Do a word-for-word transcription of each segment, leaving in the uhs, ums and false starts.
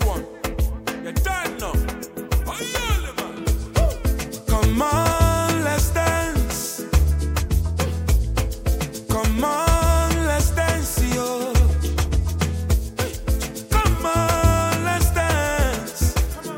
one. You don't know. Oh, yeah, man. Come on, let's dance. Come on, let's dance, yo. Come on, let's dance.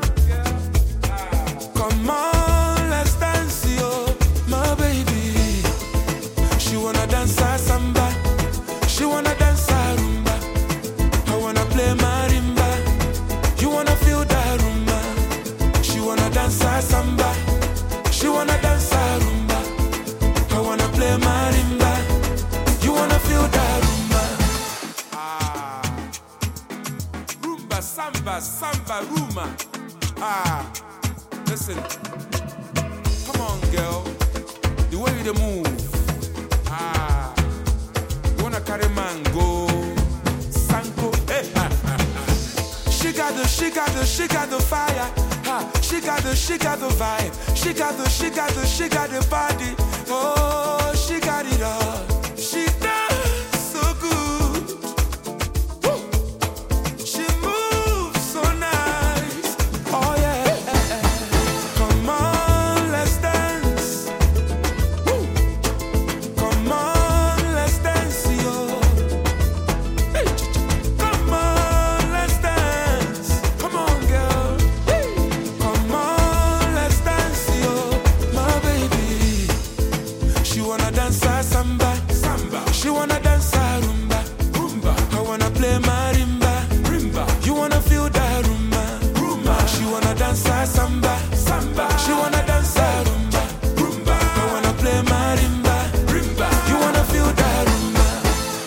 Come on, let's dance, yo. My baby, she wanna dance a samba. She wanna dance a rumba. I wanna play marimba. You wanna feel that rumba. She wanna dance a samba. She wanna dance a rumba. I wanna play marimba. You wanna feel that rumba. Ah. Rumba, samba, samba, rumba. Ah. Listen. Come on, girl. The way you move. Ah. You wanna carry mango. Sanko. Hey, ha, ha, ha. She got the, she got the, she got the fire. Ha. She got the, she got the vibe. She got the, she got the, she got the body. Oh, she got it all. She does so good. Woo. She moves so nice. Oh yeah. Come on, let's dance. Woo. Come on, let's dance, yo. Hey. Come on, let's dance. Come on, girl. Hey. Come on, let's dance, yo. My baby, she wanna dance a samba, Samba. she wanna dance a rumba. Rumba. I wanna play marimba. Rimba. You wanna feel that rumba. Rumba. She wanna dance a samba. Samba. She wanna dance a rumba. Rumba. I wanna play marimba. Rimba. You wanna feel that rumba.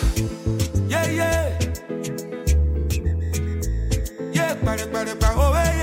Yeah, yeah. Yeah, pare, pare, pare, oh, yeah.